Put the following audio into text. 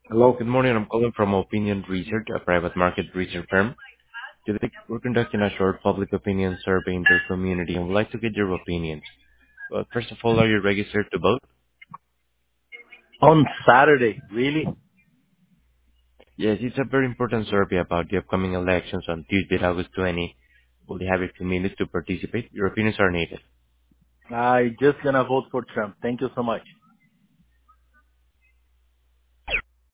Hello. Good morning. I'm calling from Opinion Research, a private market research firm. Today, we're conducting a short public opinion survey in their community and would like to get your opinions. But first of all, are you registered to vote? On Saturday, really? Yes, it's a very important survey about the upcoming elections on Tuesday, August 20. Will you have a few minutes to participate? Your opinions are needed. I just gonna vote for Trump. Thank you so much.